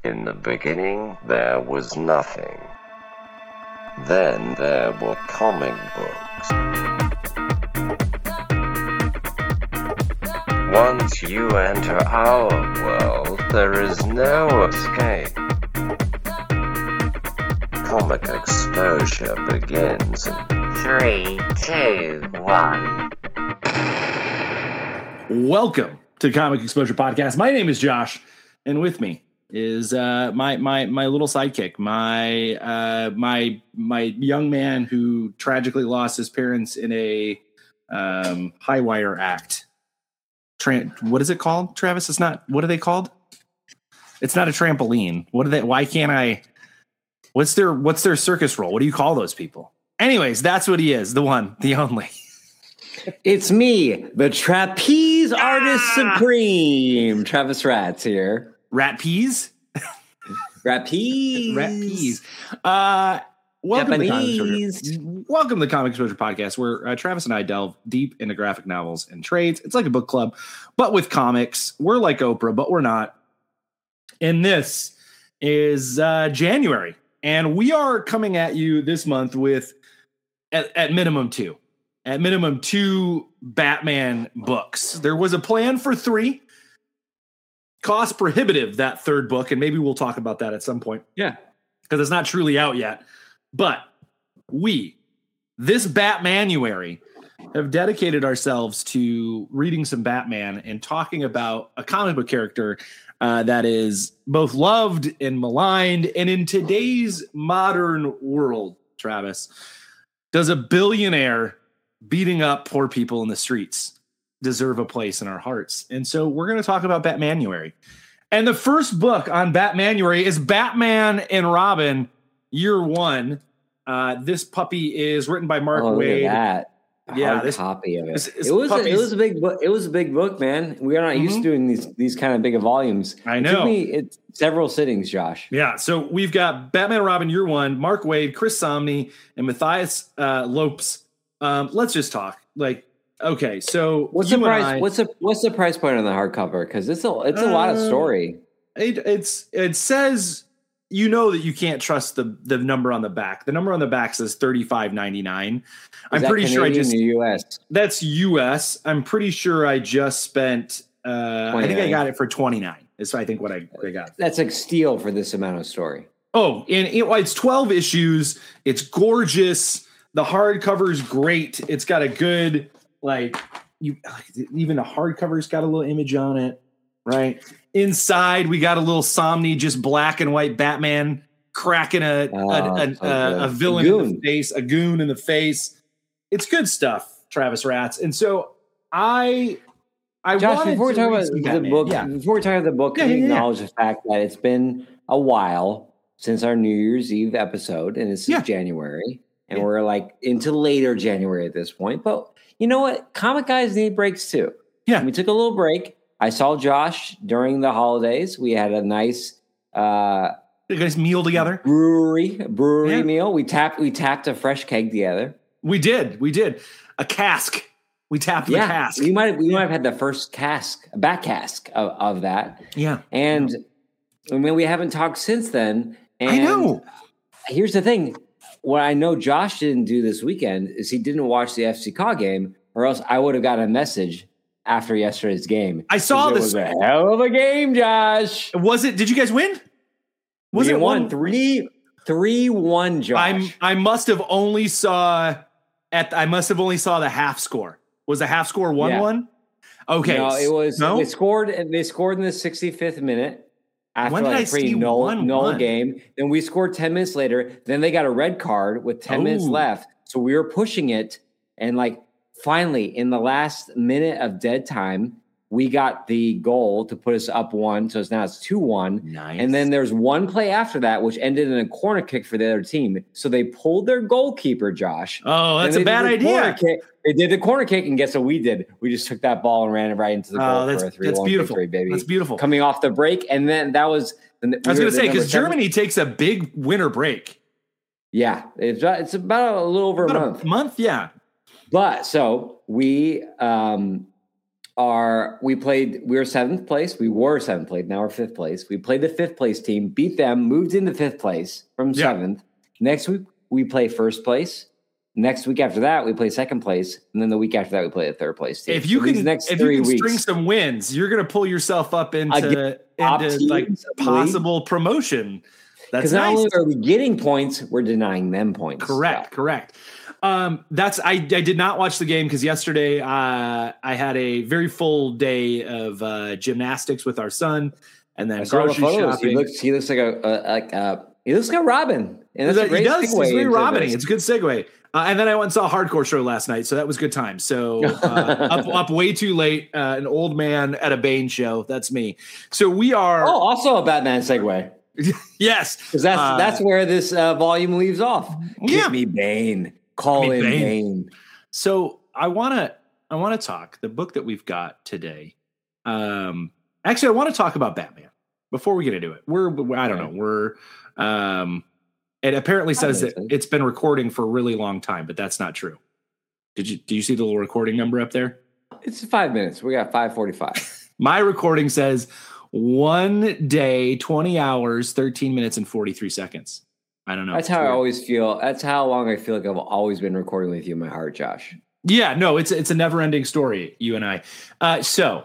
In the beginning, there was nothing. Then there were comic books. Once you enter our world, there is no escape. Comic exposure begins in 3, 2, 1. Welcome to Comic Exposure Podcast. My name is Josh, and with me is my little sidekick, my young man who tragically lost his parents in a high wire act. What is it called, Travis? It's not. What are they called? It's not a trampoline. What are they? Why can't I? What's their circus roll? What do you call those people? Anyways, that's what he is. The one, the only. It's me, the trapeze artist supreme, Travis Ratz here. Rat peas? Rat peas. Welcome Japanese. to the Comic Exposure Podcast, where Travis and I delve deep into graphic novels and trades. It's like a book club, but with comics. We're like Oprah, but we're not. And this is January. And we are coming at you this month with, at minimum, two Batman books. There was a plan for 3. Cost prohibitive, that third book, and maybe we'll talk about that at some point. Yeah. Because it's not truly out yet. But this Batmanuary, have dedicated ourselves to reading some Batman and talking about a comic book character that is both loved and maligned. And in today's modern world, Travis, does a billionaire beating up poor people in the streets deserve a place in our hearts? And so we're going to talk about Batmanuary. And the first book on Batmanuary is Batman and Robin, Year 1. This puppy is written by Mark Waid. Look at that. Yeah, this copy of it. This it was a big book. It was a big book, man. We are not used to doing these kind of big volumes. I know. It took me several sittings, Josh. Yeah, so we've got Batman and Robin Year 1, Mark Waid, Chris Samnee, and Matthias Lopes. Let's just talk. Okay, so what's the price? What's the price point on the hardcover? Because it's a lot of story. It says, you know, that you can't trust the number on the back. The number on the back says $35.99. I'm pretty sure US. That's US. I'm pretty sure I just spent. I think I got it for $29. Is I think what I got. That's like steal for this amount of story. Oh, and it's 12 issues. It's gorgeous. The hardcover is great. It's got a good even the hardcover's got a little image on it, right? Inside, we got a little Samnee, just black and white Batman cracking a villain in the face, a goon in the face. It's good stuff, Travis Ratz. And so Josh, before we talk about the book, can we acknowledge the fact that it's been a while since our New Year's Eve episode, and this is January, and we're like into later January at this point. But you know what? Comic guys need breaks too. Yeah. We took a little break. I saw Josh during the holidays. We had a nice meal together. Brewery meal. We tapped a fresh keg together. We did. A cask. We tapped the cask. We might have had the first back cask of that. Yeah. And I mean, we haven't talked since then. And I know. Here's the thing. What I know Josh didn't do this weekend is he didn't watch the FCK game, or else I would have got a message after yesterday's game. I saw this. It was a hell of a game, Josh. Was it? Did you guys win? Was it 3-1, Josh? I must have only saw the half score. Was the half score 1-1? Okay. No, it was. No? They scored in the 65th minute. After a pretty null game. Then we scored 10 minutes later. Then they got a red card with 10 minutes left. So we were pushing it. And finally, in the last minute of dead time, we got the goal to put us up 1. So now it's 2-1. Nice. And then there's one play after that, which ended in a corner kick for the other team. So they pulled their goalkeeper, Josh. Oh, that's a bad idea. They did the corner kick, and guess what we did? We just took that ball and ran it right into the goal for a 3-1 victory, baby. That's beautiful. Coming off the break, and then that was. I was going to say, because Germany takes a big winter break. Yeah, it's about a little over a month. Yeah. But so we we were 7th place. We were 7th place. Now we're 5th place. We played the 5th place team, beat them, moved into 5th place from 7th. Next week, we play 1st place. Next week after that, we play 2nd place. And then the week after that, we play the 3rd place team. If you can string some wins, you're going to pull yourself up into like possible promotion. That's nice. Not only are we getting points, we're denying them points. Correct. I did not watch the game because yesterday I had a very full day of gymnastics with our son, and then grocery shopping. He looks like Robin. And that's he does. He's very Robin-y. It's a good segue. And then I went and saw a hardcore show last night, so that was good time. So up way too late, an old man at a Bane show. That's me. So we are also a Batman segue. Yes, because that's where this volume leaves off. Give me Bane. Call in Bane. So I want to talk the book that we've got today. Actually, I want to talk about Batman before we get into it. It apparently says that it's been recording for a really long time, but that's not true. Do you see the little recording number up there? It's 5 minutes. We got 5:45. My recording says 1 day, 20 hours, 13 minutes, and 43 seconds. I don't know. That's how I always feel. That's how long I feel like I've always been recording with you in my heart, Josh. Yeah, no, it's a never-ending story, you and I. So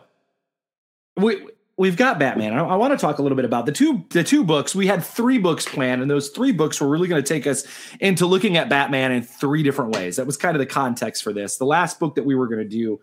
we've got Batman. I want to talk a little bit about the two books. We had 3 books planned, and those 3 books were really going to take us into looking at Batman in 3 different ways. That was kind of the context for this. The last book that we were going to do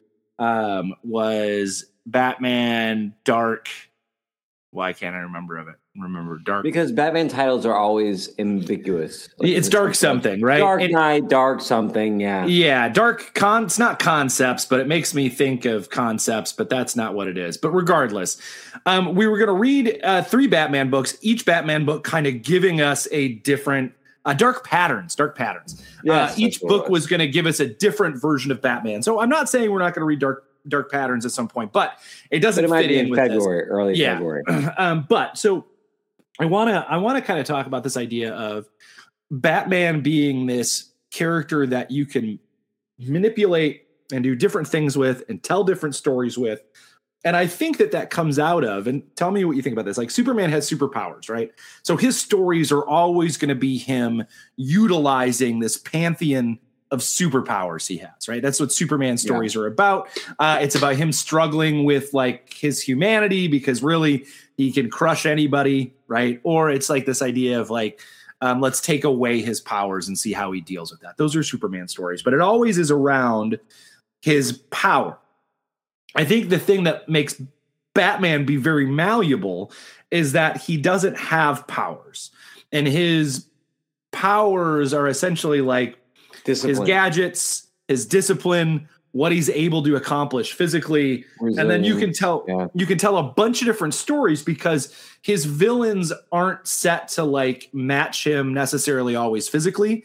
was Batman Dark. Why can't I remember Dark? Because Batman titles are always ambiguous. It's Dark something, right? Dark Knight, Dark something, yeah. Yeah, it's not concepts, but it makes me think of concepts, but that's not what it is. But regardless, we were going to read 3 Batman books, each Batman book kind of giving us a different dark patterns. Yes, each book was going to give us a different version of Batman. So I'm not saying we're not going to read Dark Patterns at some point, but it doesn't fit in with February, this. Early February. But so I want to kind of talk about this idea of Batman being this character that you can manipulate and do different things with and tell different stories with. And I think that comes out of, and tell me what you think about this. Like Superman has superpowers, right? So his stories are always going to be him utilizing this pantheon of superpowers he has, right? That's what Superman stories are about. It's about him struggling with like his humanity because really he can crush anybody, right? Or it's like this idea of like, let's take away his powers and see how he deals with that. Those are Superman stories, but it always is around his power. I think the thing that makes Batman be very malleable is that he doesn't have powers, and his powers are essentially like his gadgets, his discipline, what he's able to accomplish physically. And then you can tell a bunch of different stories because his villains aren't set to like match him necessarily always physically.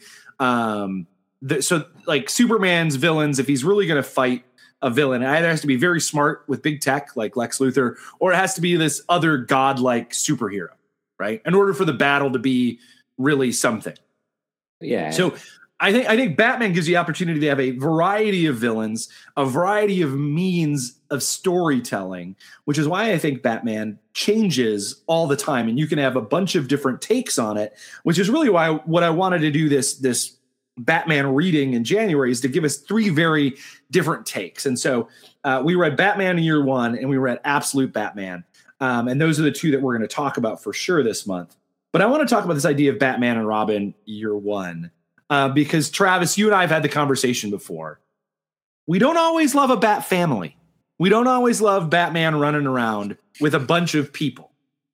So like Superman's villains, if he's really going to fight a villain, it either has to be very smart with big tech like Lex Luthor, or it has to be this other godlike superhero, right? In order for the battle to be really something. Yeah. So I think Batman gives you the opportunity to have a variety of villains, a variety of means of storytelling, which is why I think Batman changes all the time, and you can have a bunch of different takes on it, which is really why what I wanted to do this Batman reading in January is to give us 3 very different takes. And so we read Batman Year One and we read Absolute Batman. And those are the 2 that we're going to talk about for sure this month. But I want to talk about this idea of Batman and Robin Year One. Because Travis, you and I have had the conversation before. We don't always love a Bat family. We don't always love Batman running around with a bunch of people.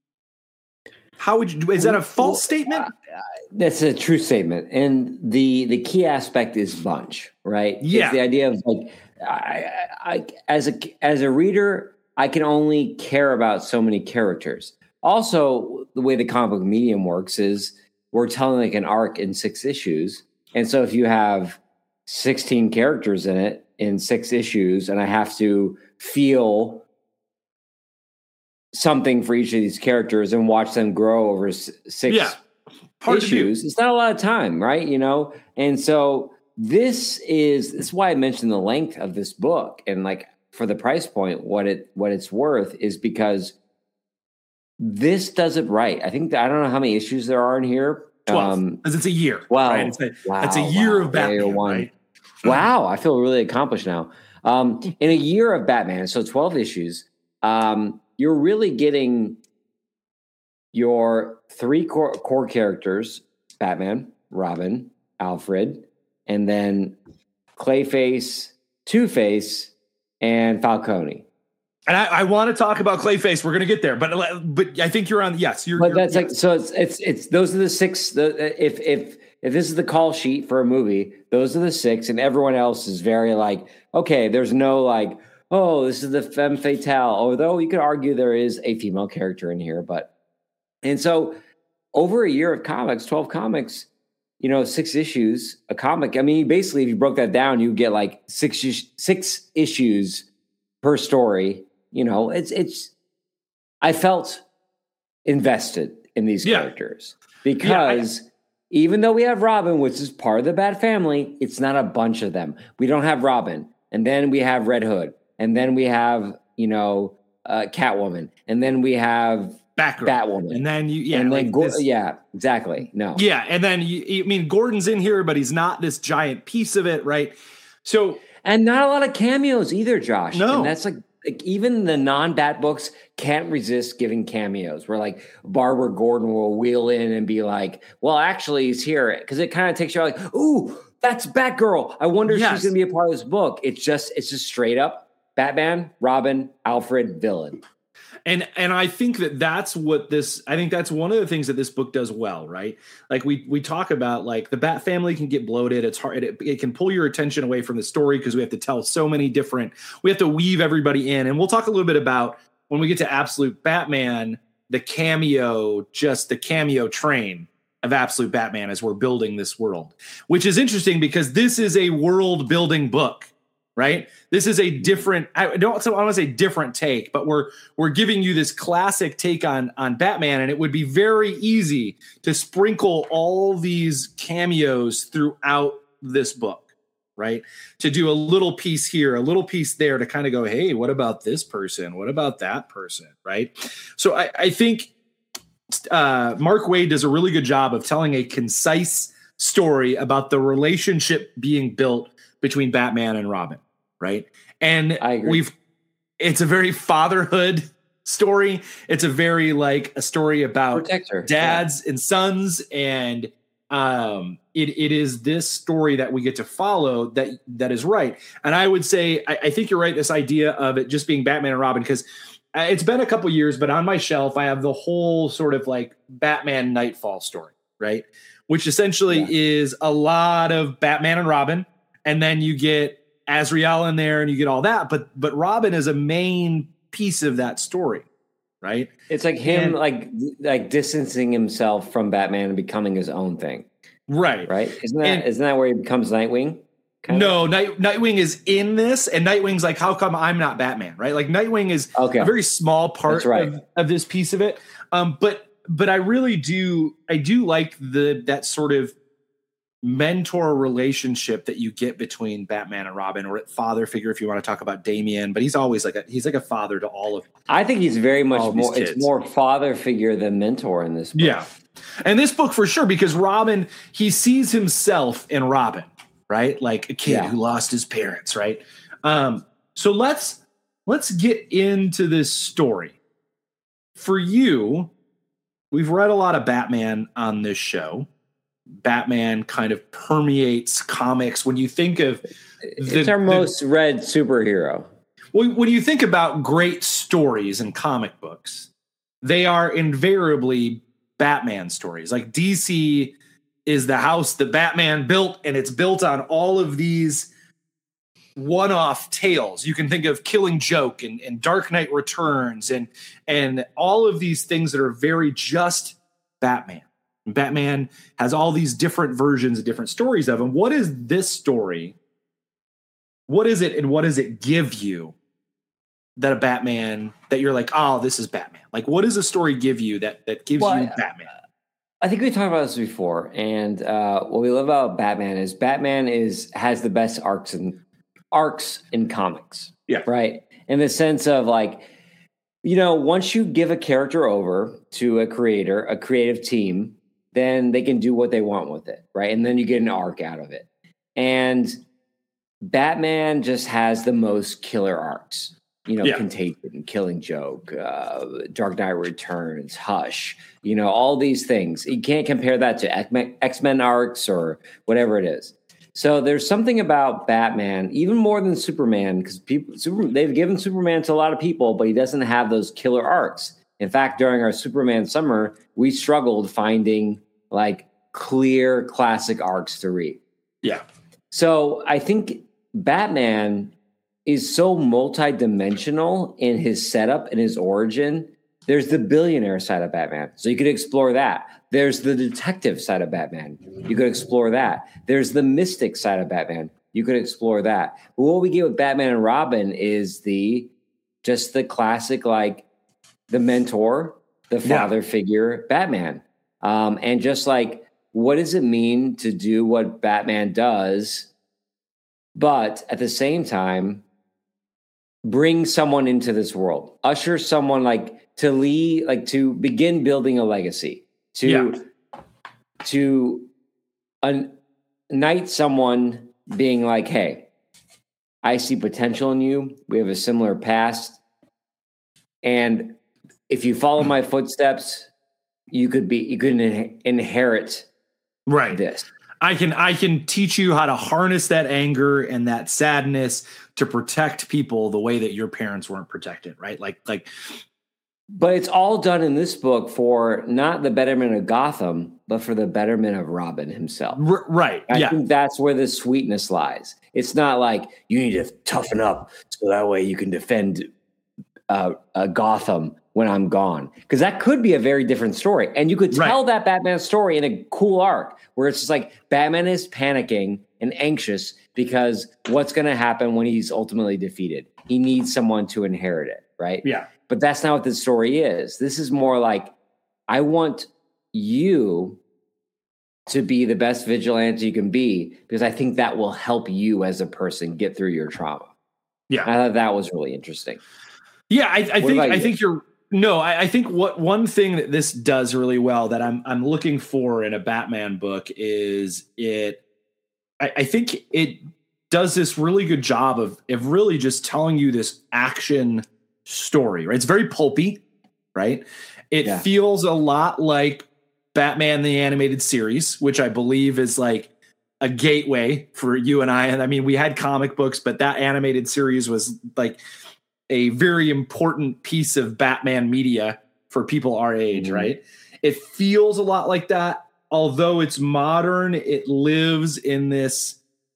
Is that a false statement? That's a true statement. And the key aspect is bunch, right? Yeah. It's the idea of like, I as a reader, I can only care about so many characters. Also, the way the comic book medium works is we're telling like an arc in 6 issues. And so if you have 16 characters in it in 6 issues, and I have to feel something for each of these characters and watch them grow over 6 issues, it's not a lot of time, right? You know? And so this is why I mentioned the length of this book. And like for the price point, what it's worth is because this does it right. I think I don't know how many issues there are in here. 12, because it's a year. Wow. Right? It's a year of Batman, right? Wow. I feel really accomplished now. In a year of Batman, so 12 issues, you're really getting your 3 core characters, Batman, Robin, Alfred, and then Clayface, Two-Face, and Falcone. And I want to talk about Clayface. We're going to get there, but I think you're on. Yes, you're. But that's yes. like so. It's those are the 6. If this is the call sheet for a movie, those are the 6, and everyone else is very like, okay, there's no like, oh, this is the femme fatale. Although you could argue there is a female character in here, and so over a year of comics, 12 comics, 6 issues, a comic. I mean, basically, if you broke that down, you get like 6 issues per story. I felt invested in these characters because even though we have Robin, which is part of the Bat family, it's not a bunch of them. We don't have Robin, and then we have Red Hood, and then we have Catwoman, and then we have Batwoman, and then exactly. No, and then Gordon's in here, but he's not this giant piece of it, right? So, and not a lot of cameos either, Josh. No, and that's like even the non-Bat books can't resist giving cameos where like Barbara Gordon will wheel in and be like, well, actually he's here. Because it kind of takes you like, ooh, that's Batgirl. I wonder if she's going to be a part of this book. It's just straight up Batman, Robin, Alfred, villain. And I think that's what I think that's one of the things that this book does well, right? Like we talk about like the Bat family can get bloated. It's hard. It can pull your attention away from the story because we have to tell so many we have to weave everybody in. And we'll talk a little bit about when we get to Absolute Batman, the cameo train of Absolute Batman as we're building this world, which is interesting because this is a world building book. Right. This is a different, I don't want to say different take, but we're giving you this classic take on Batman. And it would be very easy to sprinkle all these cameos throughout this book, right? To do a little piece here, a little piece there to kind of go, hey, what about this person? What about that person? Right. So I think Mark Waid does a really good job of telling a concise story about the relationship being built between Batman and Robin, right? And it's a very fatherhood story. It's a very like a story about dads and sons. And it is this story that we get to follow that is right. And I would say, I think you're right. This idea of it just being Batman and Robin, because it's been a couple years, but on my shelf, I have the whole sort of like Batman Nightfall story, right? Which essentially is a lot of Batman and Robin. And then you get Azrael in there and you get all that. But Robin is a main piece of that story, right? It's like him like distancing himself from Batman and becoming his own thing. Right. Right. Isn't that where he becomes Nightwing? No, Nightwing is in this, and Nightwing's like, how come I'm not Batman? Right? Like Nightwing is a very small part of this piece of it. But I really do like that sort of mentor relationship that you get between Batman and Robin, or father figure if you want to talk about Damian, but he's always like a father to all of. I think he's very much more. It's more father figure than mentor in this book. Yeah, and this book for sure, because Robin, he sees himself in Robin, right? Like a kid who lost his parents, right? So let's get into this story. For you, we've read a lot of Batman on this show. Batman kind of permeates comics. When you think of it's our most read superhero. When you think about great stories in comic books, they are invariably Batman stories. Like DC is the house that Batman built, and it's built on all of these one-off tales. You can think of Killing Joke and Dark Knight Returns and all of these things that are very just Batman. Batman has all these different versions and different stories of him. What is this story? What is it, and what does it give you that a Batman that you're like, oh, this is Batman? Like, what does a story give you that gives you Batman? I think we talked about this before, and what we love about Batman is has the best arcs in comics. Yeah. Right. in the sense of like, once you give a character over to a creator, a creative team, then they can do what they want with it, right? And then you get an arc out of it. And Batman just has the most killer arcs. Contagion, Killing Joke, Dark Knight Returns, Hush, all these things. You can't compare that to X-Men arcs or whatever it is. So there's something about Batman, even more than Superman, because they've given Superman to a lot of people, but he doesn't have those killer arcs. In fact, during our Superman summer, we struggled finding like clear classic arcs to read. Yeah. So I think Batman is so multidimensional in his setup and his origin. There's the billionaire side of Batman, so you could explore that. There's the detective side of Batman. You could explore that. There's the mystic side of Batman. You could explore that. But what we get with Batman and Robin is just the classic, like the mentor, the father figure Batman. And just like, what does it mean to do what Batman does, but at the same time, bring someone into this world, usher someone to begin building a legacy, to knight someone being like, hey, I see potential in you. We have a similar past. And if you follow my footsteps, you could inherit this. I can teach you how to harness that anger and that sadness to protect people the way that your parents weren't protected, right? But it's all done in this book for not the betterment of Gotham, but for the betterment of Robin himself. Right. I think that's where the sweetness lies. It's not like you need to toughen up so that way you can defend Gotham when I'm gone. Because that could be a very different story. And you could tell that Batman story in a cool arc where it's just like Batman is panicking and anxious because what's going to happen when he's ultimately defeated? He needs someone to inherit it, right? Yeah. But that's not what this story is. This is more like, I want you to be the best vigilante you can be because I think that will help you as a person get through your trauma. Yeah. I thought that was really interesting. Yeah, I think you're no, I think one thing that this does really well that I'm looking for in a Batman book is I think it does this really good job of really just telling you this action story, right? It's very pulpy, right? It feels a lot like Batman the Animated Series, which I believe is like a gateway for you and I. And I mean, we had comic books, but that animated series was like a very important piece of Batman media for people our age, right? It feels a lot like that. Although it's modern, it lives in this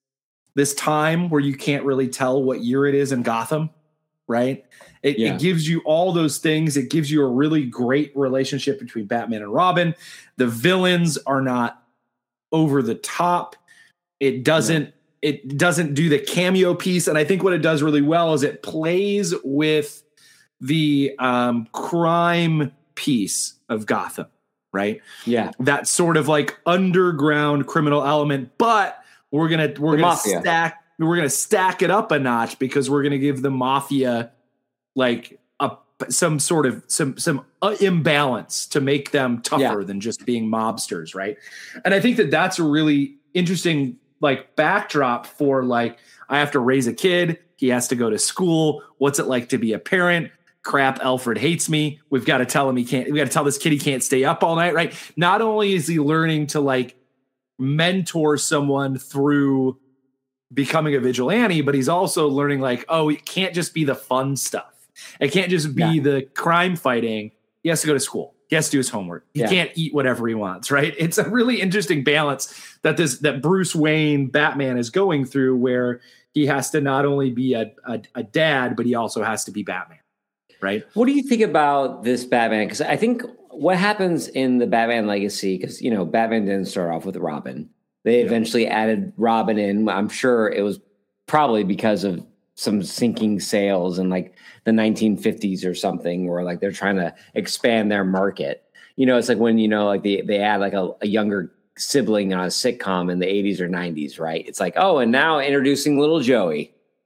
time where you can't really tell what year it is in Gotham, right? It gives you all those things. It gives you a really great relationship between Batman and Robin. The villains are not over the top. It doesn't do the cameo piece. And I think what it does really well is it plays with the crime piece of Gotham, right? Yeah. That sort of like underground criminal element, but we're going to stack it up a notch because we're going to give the mafia like some imbalance to make them tougher than just being mobsters, right? And I think that that's a really interesting like backdrop for like, I have to raise a kid. He has to go to school. What's it like to be a parent? Crap, Alfred hates me. We've got to tell him we got to tell this kid he can't stay up all night, right? Not only is he learning to like mentor someone through becoming a vigilante, but he's also learning like, oh, it can't just be the fun stuff. It can't just be the crime fighting. He has to go to school. He has to do his homework. He can't eat whatever he wants, right? It's a really interesting balance that Bruce Wayne Batman is going through, where he has to not only be a dad, but he also has to be Batman, right? What do you think about this Batman? Because I think what happens in the Batman legacy, because, you know, Batman didn't start off with Robin. They eventually added Robin in. I'm sure it was probably because of some sinking sales in like the 1950s or something, where like they're trying to expand their market. You know, it's like when, you know, like they add like a younger sibling on a sitcom in the 80s or 90s, right? It's like, oh, and now introducing little Joey.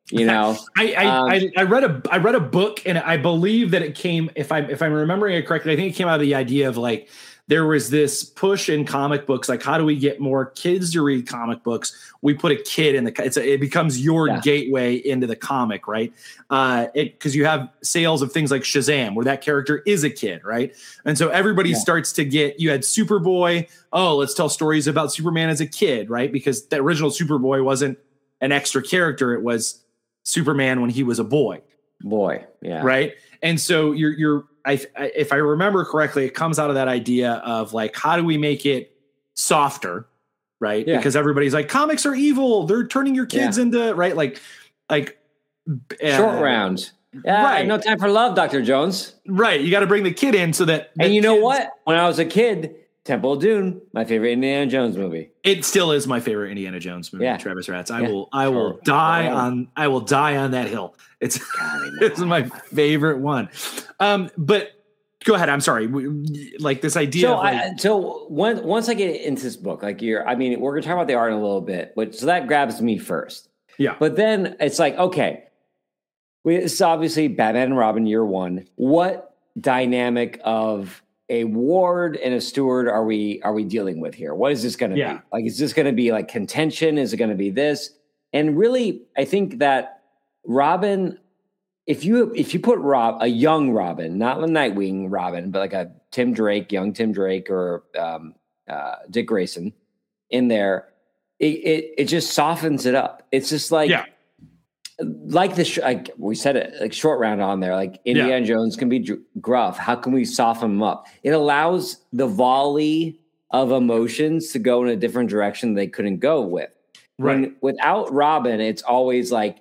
You know, I read a book, and I believe that it came, if I'm remembering it correctly, I think it came out of the idea of like, there was this push in comic books, like, how do we get more kids to read comic books? We put a kid in it becomes your gateway into the comic, right? Because you have sales of things like Shazam, where that character is a kid, right? And so everybody starts to get, you had Superboy. Oh, let's tell stories about Superman as a kid, right? Because the original Superboy wasn't an extra character. It was Superman when he was a boy. Yeah. Right. And so if I remember correctly, it comes out of that idea of like, how do we make it softer? Right. Yeah. Because everybody's like, comics are evil. They're turning your kids into, right. Like short round. Yeah. Right. No time for love, Dr. Jones. Right. You got to bring the kid in so that. And you know what? When I was a kid, Temple of Doom, my favorite Indiana Jones movie. It still is my favorite Indiana Jones movie. Travis Rats. I will die on that hill. It's my favorite one. But go ahead. I'm sorry. Like this idea. So once I get into this book, like we're gonna talk about the art in a little bit, so that grabs me first. Yeah. But then it's like, okay, it's obviously Batman and Robin year one. What dynamic of a ward and a steward are we dealing with here? What is this going to be? Like, is this going to be like contention? Is it going to be this? And really, I think that Robin, if you put a young Robin, not a Nightwing Robin, but like a young Tim Drake, or Dick Grayson in there, it just softens it up. It's just like, like like we said it, like short round on there, like Indiana Jones can be gruff. How can we soften him up? It allows the volley of emotions to go in a different direction they couldn't go with. Right. Without Robin, it's always like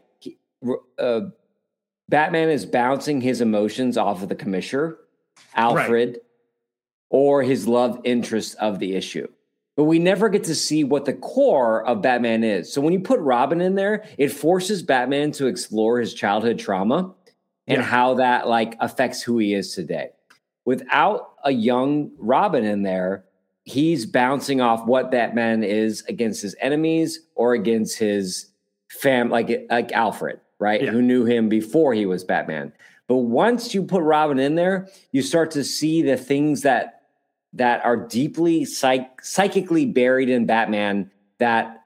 Batman is bouncing his emotions off of the commissioner, Alfred, or his love interest of the issue. But we never get to see what the core of Batman is. So when you put Robin in there, it forces Batman to explore his childhood trauma and how that like affects who he is today. Without a young Robin in there, he's bouncing off what Batman is against his enemies or against his like Alfred, right? Yeah. Who knew him before he was Batman. But once you put Robin in there, you start to see the things that are deeply psychically buried in Batman that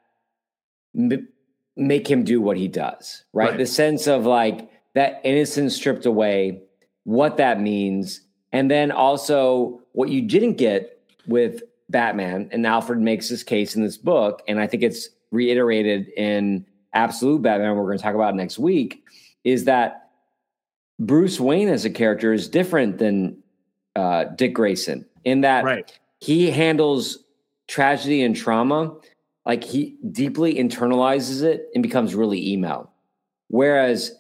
make him do what he does, right? The sense of like that innocence stripped away, what that means. And then also what you didn't get with Batman, and Alfred makes this case in this book, and I think it's reiterated in Absolute Batman, we're going to talk about next week, is that Bruce Wayne as a character is different than Dick Grayson. In that he handles tragedy and trauma, like he deeply internalizes it and becomes really emo. Whereas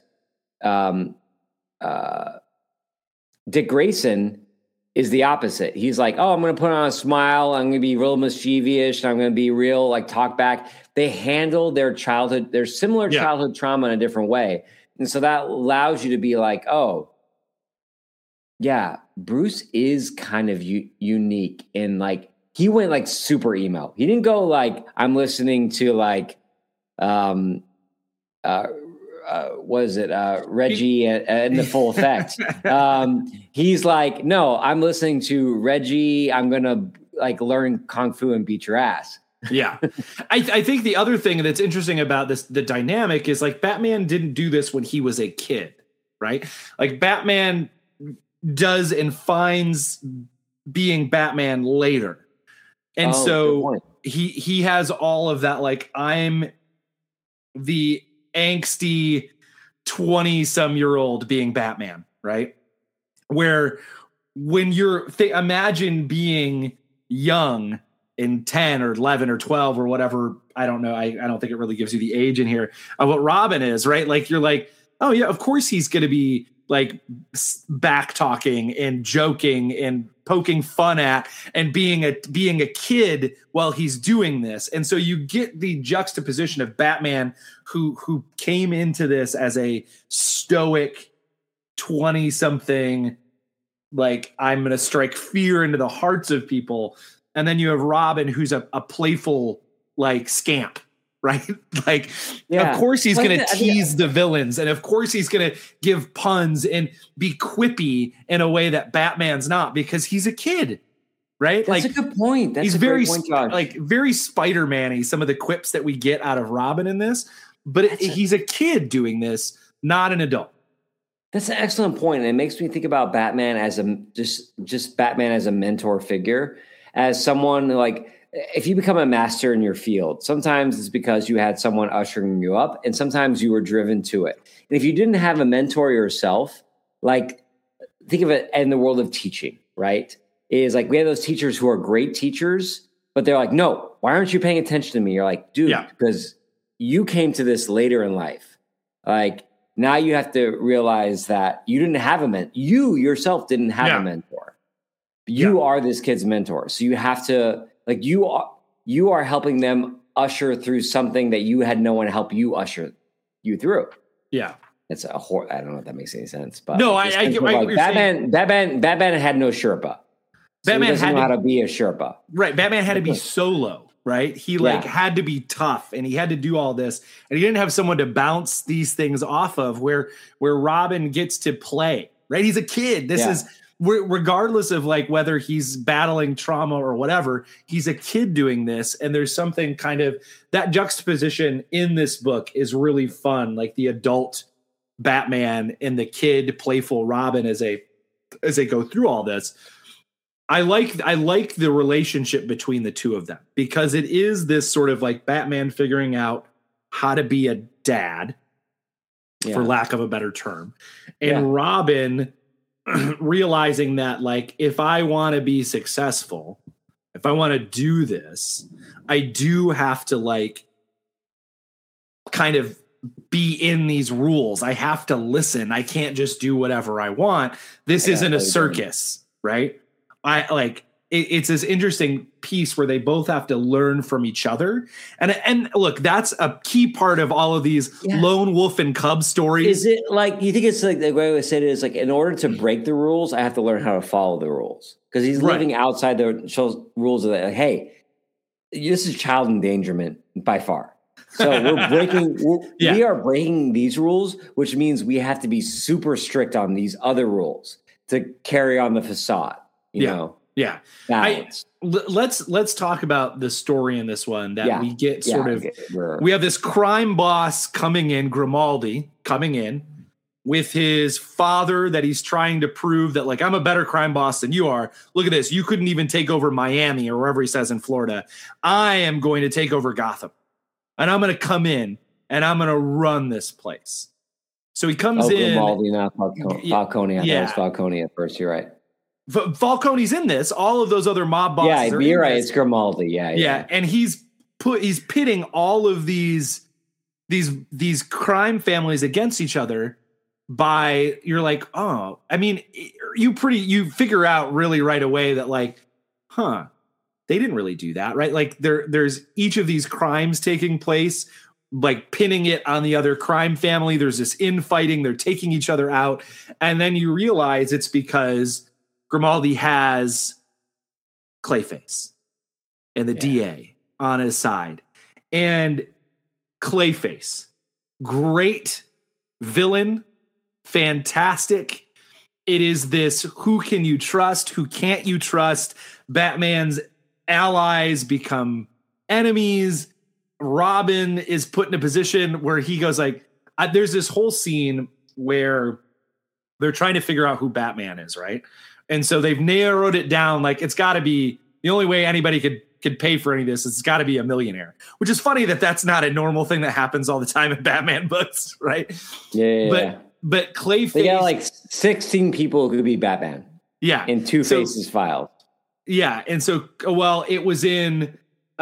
Dick Grayson is the opposite. He's like, oh, I'm going to put on a smile. I'm going to be real mischievous. I'm going to be real, like talk back. They handle their similar childhood trauma in a different way. And so that allows you to be like, oh, yeah, Bruce is kind of unique in like, he went like super emo. He didn't go like, I'm listening to like, Reggie and the Full Effect. He's like, no, I'm listening to Reggie. I'm going to like learn Kung Fu and beat your ass. Yeah. I think the other thing that's interesting about this, the dynamic is like Batman didn't do this when he was a kid, right? Like Batman does and finds being Batman later. And so he has all of that, like I'm the angsty 20-some-year-old being Batman, right? Where when you're imagine being young in 10 or 11 or 12 or whatever, I don't know. I don't think it really gives you the age in here of what Robin is, right? Like you're like, oh yeah, of course he's going to be like back talking and joking and poking fun at and being a kid while he's doing this. And so you get the juxtaposition of Batman who came into this as a stoic 20-something, like I'm going to strike fear into the hearts of people. And then you have Robin, who's a playful like scamp, right? Like, of course he's going to tease the villains, and of course he's going to give puns and be quippy in a way that Batman's not, because he's a kid, right? That's like a good point. That's he's a very great point, like very Spider-Man-y, some of the quips that we get out of Robin in this, but he's a kid doing this, not an adult. That's an excellent point. And it makes me think about Batman as just Batman as a mentor figure, as someone like, if you become a master in your field, sometimes it's because you had someone ushering you up, and sometimes you were driven to it. And if you didn't have a mentor yourself, like, think of it in the world of teaching, right? Is like, we have those teachers who are great teachers, but they're like, no, why aren't you paying attention to me? You're like, dude, because you came to this later in life. Like, now you have to realize that you didn't have a mentor. You yourself didn't have a mentor. You are this kid's mentor. So you have to, like, you are helping them usher through something that you had no one help you usher you through. Yeah. It's I don't know if that makes any sense, but no, I get like, Batman had no Sherpa. So Batman had how to be a Sherpa. Right. Batman had to be solo, right? He had to be tough, and he had to do all this, and he didn't have someone to bounce these things off of where Robin gets to play, right? He's a kid. This is, regardless of like whether he's battling trauma or whatever, he's a kid doing this. And there's something kind of, that juxtaposition in this book is really fun. Like the adult Batman and the kid playful Robin as they go through all this. I like the relationship between the two of them, because it is this sort of like Batman figuring out how to be a dad, for lack of a better term, and Robin realizing that, like, if I want to be successful, if I want to do this, I do have to like kind of be in these rules. I have to listen. I can't just do whatever I want. This isn't a circus, right? It's this interesting piece where they both have to learn from each other. And look, that's a key part of all of these lone wolf and cub stories. Is it like, you think it's like, the way I said it is like, in order to break the rules, I have to learn how to follow the rules, because he's living outside the rules of that. Like, hey, this is child endangerment by far. So we are breaking these rules, which means we have to be super strict on these other rules to carry on the facade. You know? Yeah. Let's talk about the story in this one that we get we have this crime boss coming in, Grimaldi coming in with his father, that he's trying to prove that, like, I'm a better crime boss than you are. Look at this. You couldn't even take over Miami or wherever he says in Florida. I am going to take over Gotham, and I'm going to come in and I'm going to run this place. So he comes in. Grimaldi, not Falcone. I thought it was Falcone at first. You're right. Falcone's in this. All of those other mob bosses. Yeah, you're right. It's Grimaldi. Yeah, and he's pitting all of these crime families against each other. You're like, oh, I mean, you figure out really right away that, like, they didn't really do that, right? Like there's each of these crimes taking place, like pinning it on the other crime family. There's this infighting. They're taking each other out, and then you realize it's because Grimaldi has Clayface and the DA on his side. And Clayface, great villain, fantastic. It is this, who can you trust? Who can't you trust? Batman's allies become enemies. Robin is put in a position where he goes like, there's this whole scene where they're trying to figure out who Batman is, right? And so they've narrowed it down. Like, it's got to be, the only way anybody could pay for any of this, it's got to be a millionaire, which is funny that that's not a normal thing that happens all the time in Batman books, right? But Clayface, they got like 16 people who could be Batman. Yeah. In Two-Face's filed. Yeah. And so, well, it was in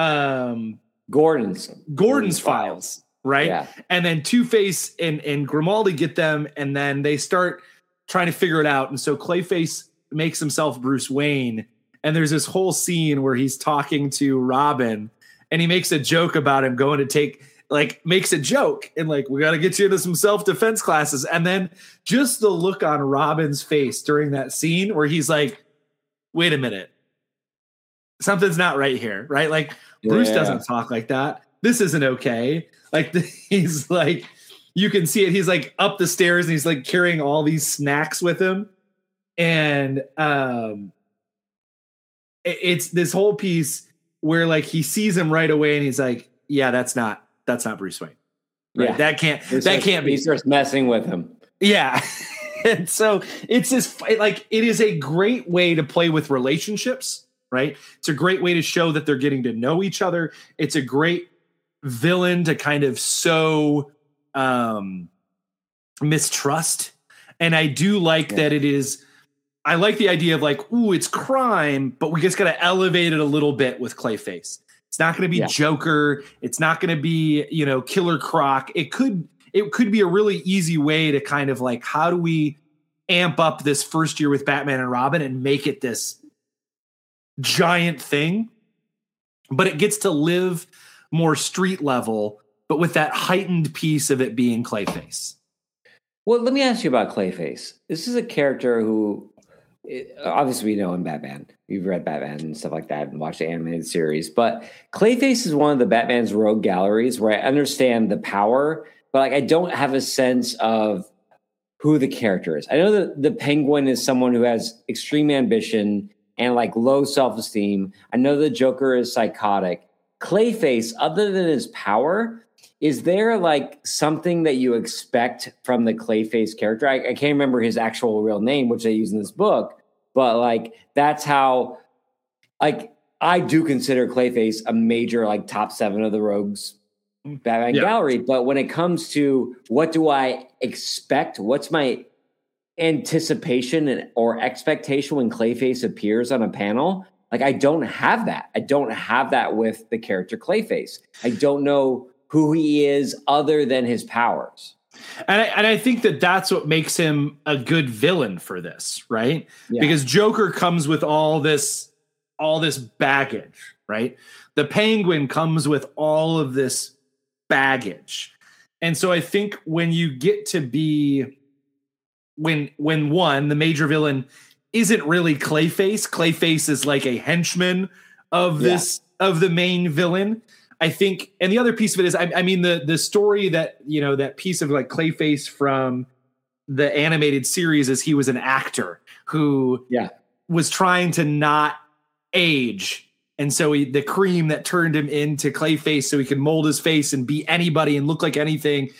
Gordon's files, right? Yeah. And then Two-Face and Grimaldi get them, and then they start trying to figure it out. And so Clayface makes himself Bruce Wayne, and there's this whole scene where he's talking to Robin, and he makes a joke about him going to take, like, makes a joke and like, we got to get you into some self-defense classes. And then just the look on Robin's face during that scene where he's like, wait a minute, something's not right here, right? Like, Bruce doesn't talk like that. this isn't okay. Like he's like, you can see it. He's like up the stairs and he's like carrying all these snacks with him. And it's this whole piece where like he sees him right away and he's like, yeah, that's not Bruce Wayne. Right? Yeah. That can't be. He starts messing with him. Yeah. And so it's this, like, it is a great way to play with relationships, right? It's a great way to show that they're getting to know each other. It's a great villain to kind of sow mistrust. And I do like that it is, I like the idea of like, ooh, it's crime, but we just got to elevate it a little bit with Clayface. It's not going to be Joker. It's not going to be, Killer Croc. It could be a really easy way to kind of like, how do we amp up this first year with Batman and Robin and make it this giant thing? But it gets to live more street level, but with that heightened piece of it being Clayface. Well, let me ask you about Clayface. This is a character who, obviously we know in Batman. We've read Batman and stuff like that and watched the animated series. But Clayface is one of the Batman's rogue galleries where I understand the power, but like I don't have a sense of who the character is. I know that the Penguin is someone who has extreme ambition and like low self-esteem. I know the Joker is psychotic. Clayface, other than his power, is there like something that you expect from the Clayface character? I can't remember his actual real name, which they use in this book, but like that's how, like, I do consider Clayface a major like top 7 of the rogues Batman gallery. But when it comes to what do I expect, what's my anticipation or expectation when Clayface appears on a panel? Like, I don't have that. I don't have that with the character Clayface. I don't know who he is other than his powers. And I think that that's what makes him a good villain for this, right? Yeah. Because Joker comes with all this baggage, right? The Penguin comes with all of this baggage. And so I think when you get to be, when the major villain isn't really Clayface is like a henchman of of the main villain. I think, and the other piece of it is, I mean, the story that, that piece of like Clayface from the animated series is he was an actor who was trying to not age. And so the cream that turned him into Clayface so he could mold his face and be anybody and look like anything.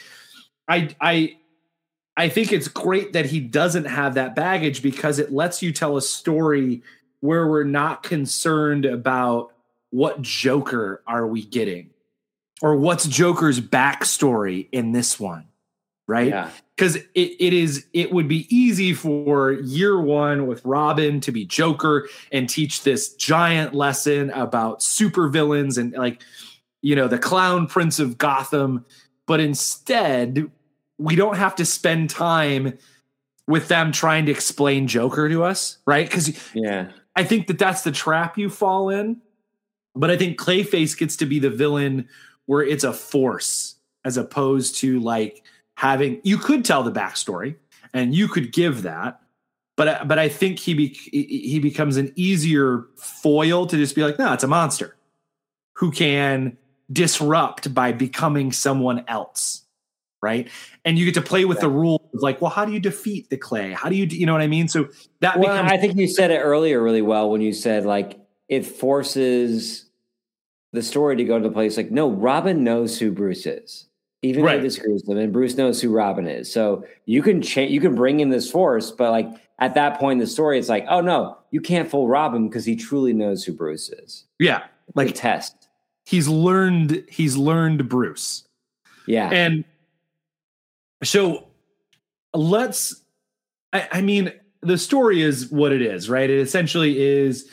I think it's great that he doesn't have that baggage because it lets you tell a story where we're not concerned about what Joker are we getting or what's Joker's backstory in this one, right? Yeah. Because it would be easy for year 1 with Robin to be Joker and teach this giant lesson about supervillains and like, the Clown Prince of Gotham. But instead, we don't have to spend time with them trying to explain Joker to us, right? Because I think that's the trap you fall in. But I think Clayface gets to be the villain where it's a force as opposed to like you could tell the backstory and you could give that. But I think he becomes an easier foil to just be like, no, it's a monster who can disrupt by becoming someone else. Right. And you get to play with the rules of like, well, how do you defeat the Clay? How do you know what I mean? So that I think you said it earlier really well when you said like it forces the story to go to the place like, no, Robin knows who Bruce is, even though he disagrees with him, and Bruce knows who Robin is. So you can you can bring in this force, but like at that point in the story, it's like, oh no, you can't fool Robin because he truly knows who Bruce is. Yeah. Like test. He's learned Bruce. Yeah. And so I mean, the story is what it is, right? It essentially is,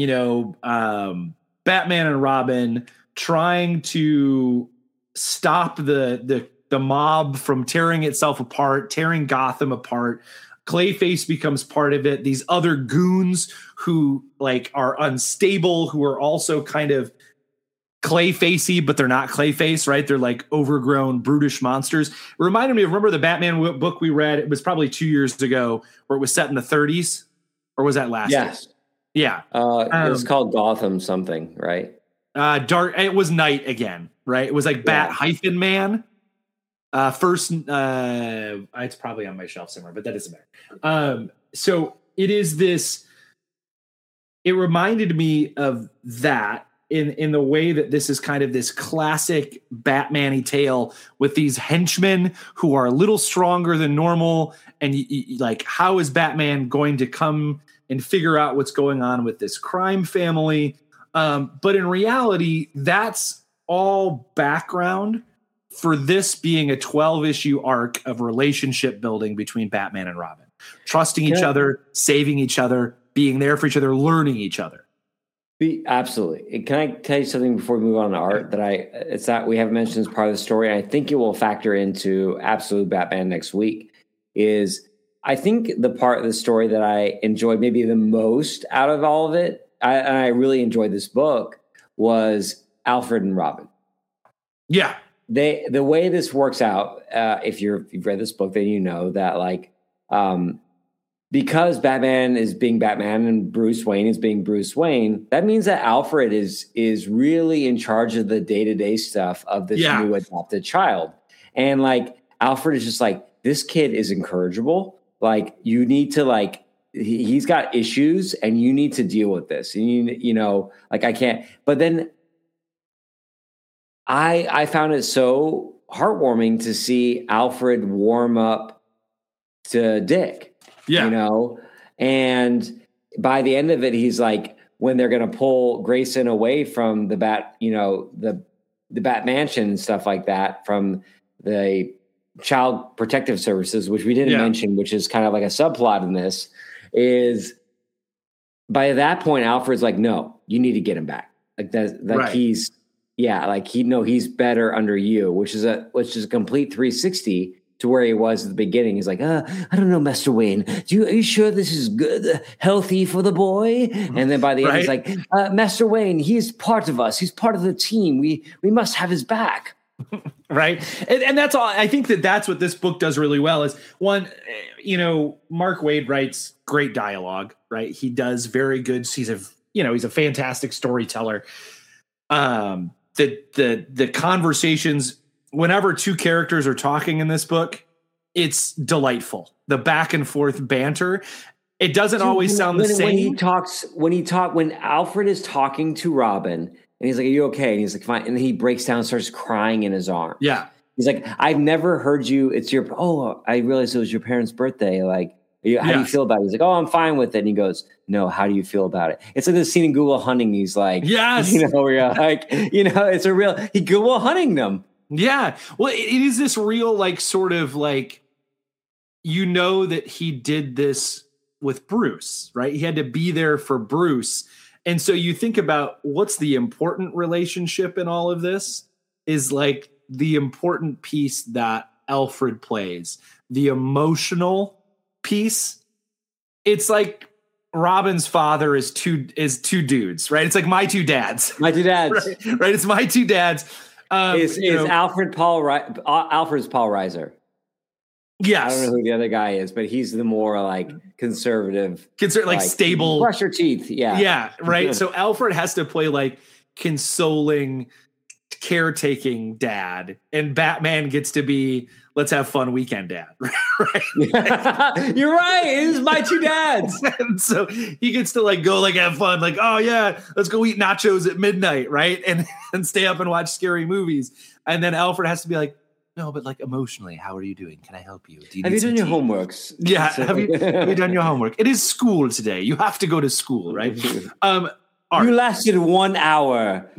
Batman and Robin trying to stop the mob from tearing itself apart, tearing Gotham apart. Clayface becomes part of it. These other goons who like are unstable, who are also kind of Clayfacey, but they're not Clayface, right? They're like overgrown, brutish monsters. It reminded me of, remember the Batman book we read? It was probably 2 years ago where it was set in the 30s, or was that last year? Yeah. It was called Gotham something, right? Dark. It was night again, right? It was like Bat hyphen Man. First, it's probably on my shelf somewhere, but that doesn't matter. So it is this. It reminded me of that in the way that this is kind of this classic Batman-y tale with these henchmen who are a little stronger than normal, and like, how is Batman going to come and figure out what's going on with this crime family? But in reality, that's all background for this being a 12-issue arc of relationship building between Batman and Robin, trusting each other, saving each other, being there for each other, learning each other. Absolutely. Can I tell you something before we move on to art that we haven't mentioned as part of the story? I think it will factor into Absolute Batman next week. Is I think the part of the story that I enjoyed maybe the most out of all of it, and I really enjoyed this book, was Alfred and Robin. Yeah. The way this works out, if you've read this book, then you know that because Batman is being Batman and Bruce Wayne is being Bruce Wayne, that means that Alfred is really in charge of the day-to-day stuff of this new adopted child. And Alfred is just this kid is incorrigible. You need to he's got issues and you need to deal with this. And I can't. But then I found it so heartwarming to see Alfred warm up to Dick. Yeah. And by the end of it, he's when they're going to pull Grayson away from the Bat, the Bat Mansion and stuff like that from the Child Protective Services, which we didn't mention, which is kind of like a subplot in this, is by that point, Alfred's no, you need to get him back. He's he's better under you, which is a complete 360 to where he was at the beginning. He's I don't know, Master Wayne. Are you sure this is good, healthy for the boy? And then by the end, he's Master Wayne, he's part of us. He's part of the team. We must have his back. Right. And that's all. I think that's what this book does really well is one, Mark Waid writes great dialogue, right? He does very good. He's a fantastic storyteller. The conversations, whenever two characters are talking in this book, it's delightful. The back and forth banter. It doesn't always sound the same. When Alfred is talking to Robin and he's are you okay? And he's fine. And then he breaks down and starts crying in his arms. Yeah. He's I've never heard you. I realized it was your parents' birthday. How do you feel about it? He's I'm fine with it. And he goes, no, how do you feel about it? It's like the scene in Good Will Hunting. He's yes. Where you're it's a real, he Good Will Hunting them. Yeah. Well, it is this real, that he did this with Bruce, right? He had to be there for Bruce. And so you think about what's the important relationship in all of this is the important piece that Alfred plays, the emotional piece. It's Robin's father is two dudes, right? It's my two dads. My two dads. Right? It's my two dads. Is Alfred's Paul Reiser? Yes. I don't know who the other guy is, but he's the more conservative, stable. Brush your teeth. Yeah. Yeah. Right. So Alfred has to play consoling, caretaking dad, and Batman gets to be let's have fun weekend dad. Right. You're right. It is my two dads. And so he gets to go have fun. Oh yeah, let's go eat nachos at midnight. Right. And stay up and watch scary movies. And then Alfred has to be no, but emotionally, how are you doing? Can I help you? Have you done your homeworks? Yeah. Have you done your homework? It is school today. You have to go to school, right? Art. You lasted 1 hour.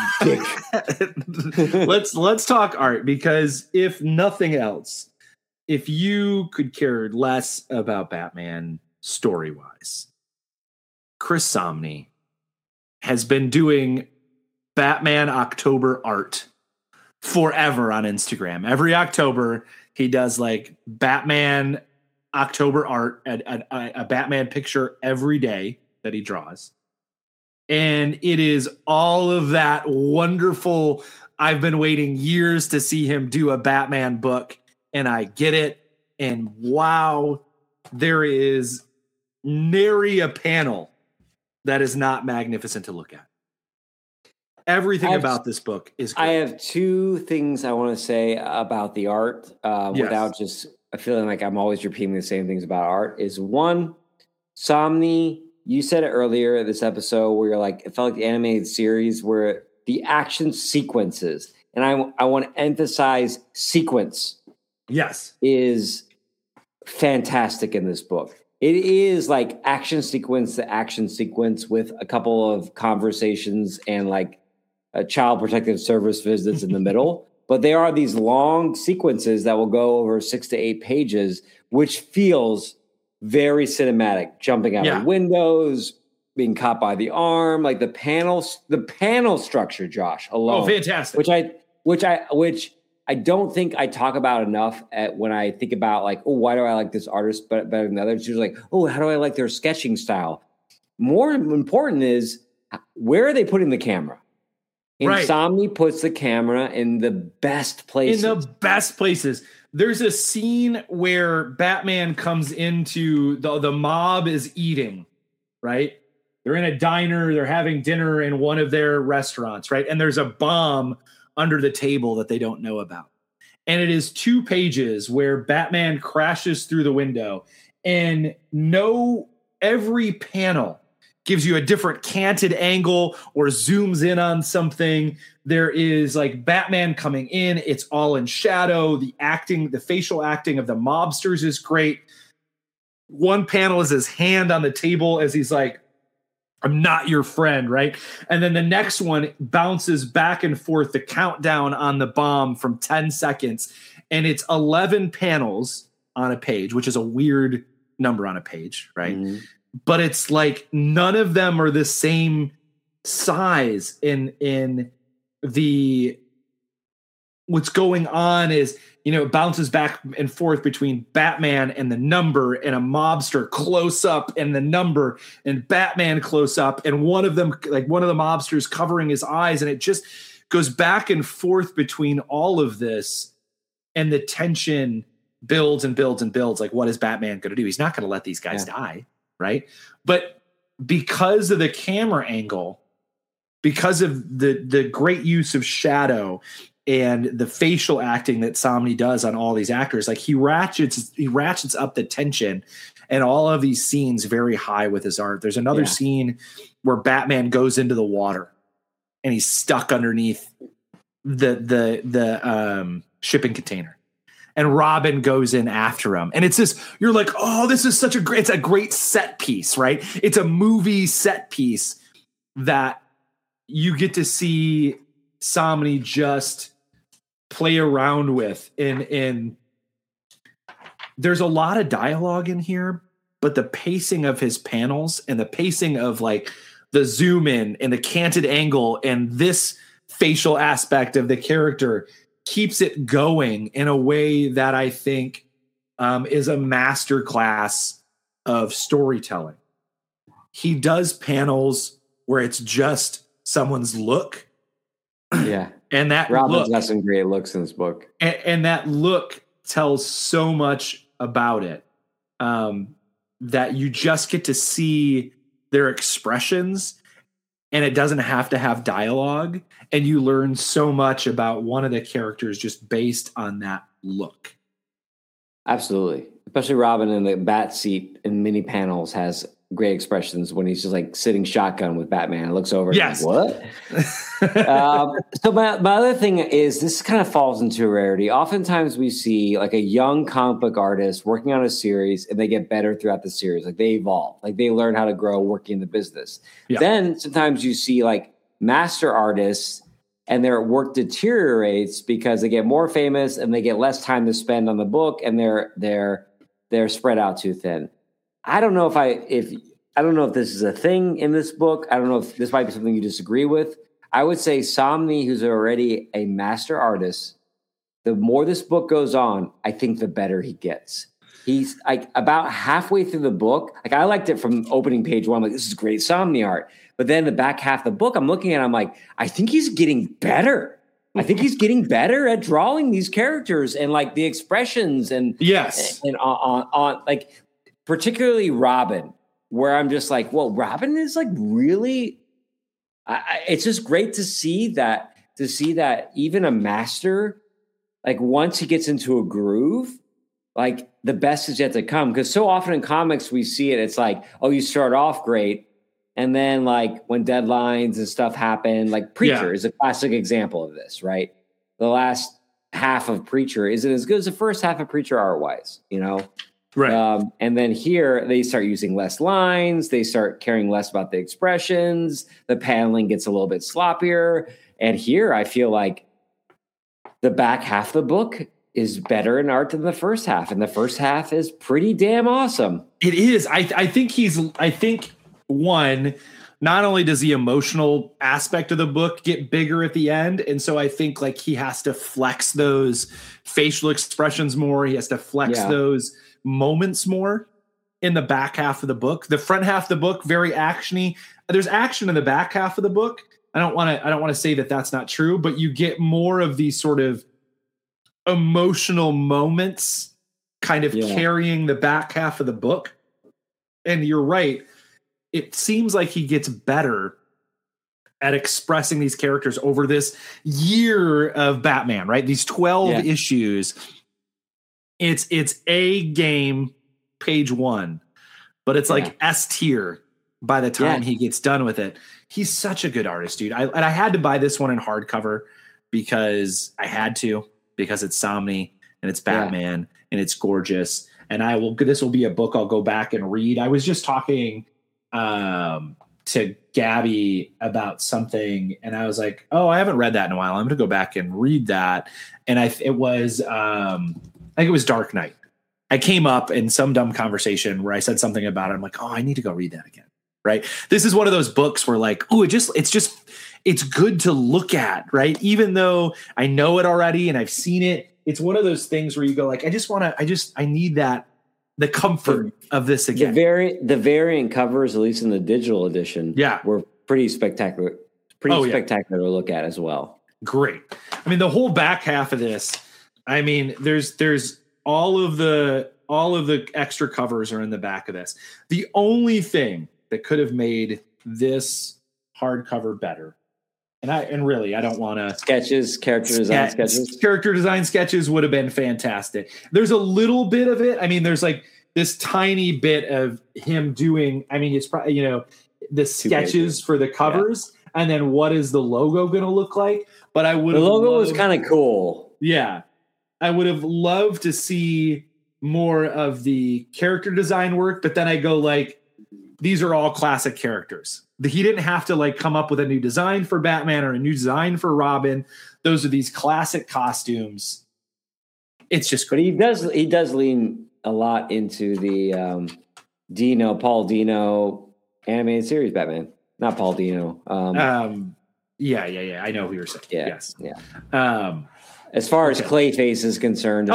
Let's talk art, because if nothing else, if you could care less about Batman story-wise, Chris Samnee has been doing Batman October art forever on Instagram. Every October, he does Batman October art, a Batman picture every day that he draws. And it is all of that wonderful. I've been waiting years to see him do a Batman book, and I get it. And wow, there is nary a panel that is not magnificent to look at. Everything about this book is great. I have two things I want to say about the art without just feeling like I'm always repeating the same things about art. Is one, Somni, you said it earlier in this episode where you're like, it felt like the animated series where the action sequences, and I want to emphasize sequence. Yes. Is fantastic in this book. It is like action sequence to action sequence with a couple of conversations and like a child protective service visits in the middle. But there are these long sequences that will go over 6 to 8 pages, which feels very cinematic, jumping out of windows, being caught by the arm, like the panel structure, Josh, alone. Oh, fantastic. Which I don't think I talk about enough when I think about like, oh, why do I like this artist better than others? It's usually like, oh, how do I like their sketching style? More important is, where are they putting the camera? Insomni puts the camera in the best places. In the best places. There's a scene where Batman comes into the mob is eating, right? They're in a diner, they're having dinner in one of their restaurants, right? And there's a bomb under the table that they don't know about. And it is 2 pages where Batman crashes through the window, and every panel gives you a different canted angle or zooms in on something. There is like Batman coming in. It's all in shadow. The acting, the facial acting of the mobsters is great. One panel is his hand on the table as he's like, I'm not your friend, right? And then the next one bounces back and forth, the countdown on the bomb from 10 seconds. And it's 11 panels on a page, which is a weird number on a page, right? Mm-hmm. But it's like none of them are the same size in the what's going on is, it bounces back and forth between Batman and the number and a mobster close up and the number and Batman close up and one of the mobsters covering his eyes. And it just goes back and forth between all of this, and the tension builds and builds and builds. Like, what is Batman going to do? He's not going to let these guys die. Right. But because of the camera angle, because of the great use of shadow and the facial acting that Somni does on all these actors, like he ratchets up the tension and all of these scenes very high with his art. There's another scene where Batman goes into the water and he's stuck underneath the shipping container. And Robin goes in after him. And it's this, you're like, oh, this is it's a great set piece, right? It's a movie set piece that you get to see Somni just play around with. In there's a lot of dialogue in here, but the pacing of his panels and the pacing of like the zoom in and the canted angle and this facial aspect of the character keeps it going in a way that I think is a masterclass of storytelling. He does panels where it's just someone's look. Yeah. And that Robin's got some great looks in this book. And that look tells so much about it that you just get to see their expressions, and it doesn't have to have dialogue. And you learn so much about one of the characters just based on that look. Absolutely. Especially Robin in the bat seat in mini panels has great expressions when he's just like sitting shotgun with Batman and looks over and like, what? So my other thing is, this kind of falls into a rarity. Oftentimes we see like a young comic book artist working on a series and they get better throughout the series. Like they evolve, like they learn how to grow working in the business. Yeah. Then sometimes you see like master artists and their work deteriorates because they get more famous and they get less time to spend on the book, and they're spread out too thin. I don't know if this is a thing in this book. I don't know if this might be something you disagree with. I would say Somni, who's already a master artist, the more this book goes on, I think the better he gets. He's like about halfway through the book. Like I liked it from opening page 1. I'm like, this is great Somni art. But then the back half of the book, I'm looking at it, I'm like, I think he's getting better. I think he's getting better at drawing these characters and like the expressions and on like particularly Robin, where I'm just like, well, Robin is like really It's just great to see that even a master, like once he gets into a groove, like the best is yet to come. Because so often in comics we see it, it's like, oh, you start off great, and then like when deadlines and stuff happen, like Preacher is a classic example of this, right? The last half of Preacher isn't as good as the first half of Preacher art-wise, you know? Right. And then here they start using less lines. They start caring less about the expressions. The paneling gets a little bit sloppier. And here I feel like the back half of the book is better in art than the first half. And the first half is pretty damn awesome. It is. I think one, not only does the emotional aspect of the book get bigger at the end, and so I think like he has to flex those facial expressions more. He has to flex those moments more in the back half of the book. The front half of the book, very actiony. There's action in the back half of the book. I don't want to say that that's not true, but you get more of these sort of emotional moments kind of carrying the back half of the book. And you're right. It seems like he gets better at expressing these characters over this year of Batman, right? These 12 issues. It's A game, page 1, but it's like S tier by the time he gets done with it. He's such a good artist, dude. I had to buy this one in hardcover because it's Somni and it's Batman and it's gorgeous. And this will be a book I'll go back and read. I was just talking to Gabby about something, and I was like, oh, I haven't read that in a while. I'm going to go back and read that. And I think it was Dark Knight. I came up in some dumb conversation where I said something about it. I'm like, oh, I need to go read that again. Right. This is one of those books where like, oh, it's good to look at. Right. Even though I know it already and I've seen it, it's one of those things where you go like, I need that, the comfort of this again. The variant covers, at least in the digital edition, were pretty spectacular. Spectacular to look at as well. Great. I mean, the whole back half of this, I mean, there's all of the extra covers are in the back of this. The only thing that could have made this hardcover better, and really, I don't want to character design sketches would have been fantastic. There's a little bit of it. I mean, there's like this tiny bit of him doing. I mean, it's probably the sketches for the covers, and then what is the logo going to look like? But the logo was kind of cool. Yeah. I would have loved to see more of the character design work, but then I go like, these are all classic characters. He didn't have to like come up with a new design for Batman or a new design for Robin. Those are these classic costumes. It's just great. But he does lean a lot into the Paul Dino animated series Batman. Not Paul Dino. Yeah. I know who you're saying. Yeah. Yes. Yeah. As far as Clayface is concerned.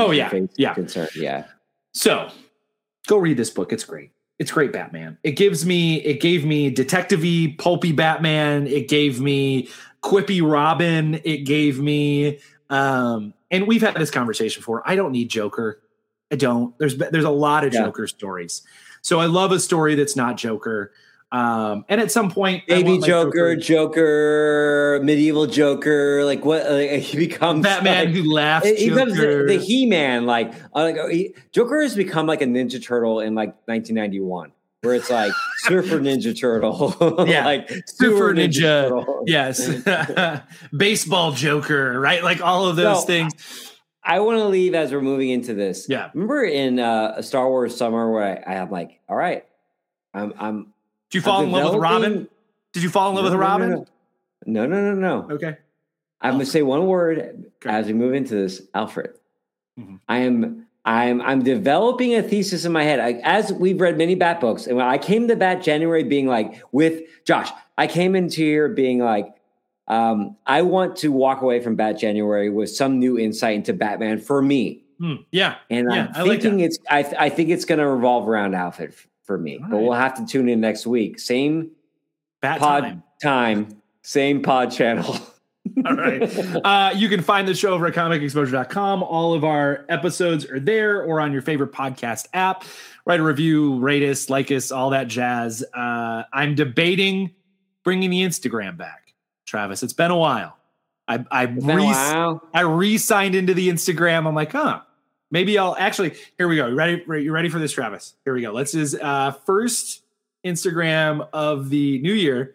So go read this book. It's great. It's great Batman. It gave me detective-y, pulpy Batman. It gave me quippy Robin. It gave me, and we've had this conversation before. I don't need Joker. I don't. There's a lot of Joker stories. So I love a story that's not Joker. And at some point, baby Joker, medieval Joker, like what? He becomes Batman who laughs. He becomes the He-Man. Joker has become like a Ninja Turtle in like 1991, where it's like Surfer Ninja Turtle, like Surfer Ninja Turtle. Yes, baseball Joker, right? Like all of those things. I want to leave as we're moving into this. Yeah, remember in a Star Wars Summer where I'm like, all right, I'm. Did you fall in love with Robin? Did you fall in love with Robin? No. Okay. I'm going to say one word as we move into this, Alfred. Mm-hmm. I'm developing a thesis in my head. As we've read many Bat books, and when I came to Bat January being like, with Josh, I came into here being like, I want to walk away from Bat January with some new insight into Batman for me. Yeah. And I'm thinking I think it's going to revolve around Alfred for me, but we'll have to tune in next week. Same Bat pod time, same pod channel. All right. You can find the show over at comicexposure.com. All of our episodes are there or on your favorite podcast app. Write a review, rate us, like us, all that jazz. I'm debating bringing the Instagram back. Travis. It's been a while. I re-signed into the Instagram. I'm like, maybe I'll actually. Here we go. You ready for this, Travis? Here we go. Let's his first Instagram of the new year.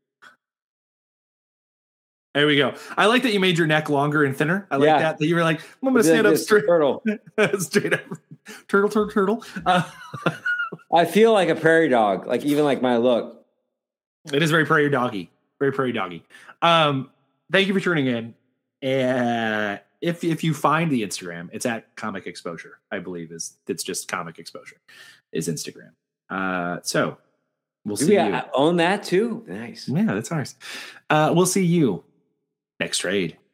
There we go. I like that you made your neck longer and thinner. I like that you were like, I'm going to stand up straight. Turtle. Straight up. Turtle. I feel like a prairie dog, like even like my look. It is very prairie doggy. Very prairie doggy. Thank you for tuning in. If you find the Instagram, it's at Comic Exposure, I believe it's just Comic Exposure is Instagram. So we'll see you. Own that too. Nice. Yeah, that's ours. We'll see you next trade.